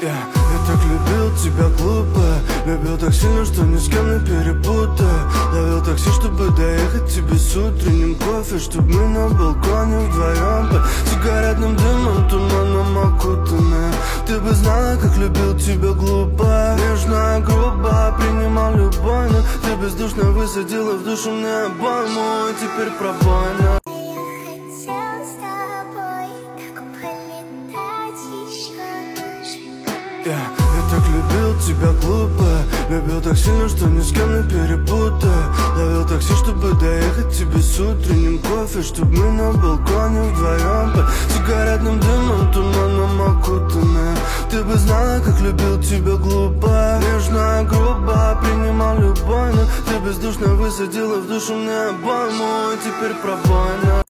Я так любил тебя глупо, любил так сильно, что ни с кем не перепутаю. Ловил такси, чтобы доехать тебе с утренним кофе, чтобы мы на балконе вдвоем под сигаретным дымом, туманом окутанные. Ты бы знала, как любил тебя глупо, нежно, грубо принимал любой, но ты бездушно высадила в душу мне обойму, и теперь пробойно. Я так любил тебя глупо, любил так сильно, что ни с кем не перепутаю. Ловил такси, чтобы доехать тебе с утренним кофе, чтобы мы на балконе вдвоем под сигаретным дымом, туманом окутанные. Ты бы знала, как любил тебя глупо, нежно, грубо принимал любой, но ты бездушно высадила в душу мне обойму, и теперь пробой.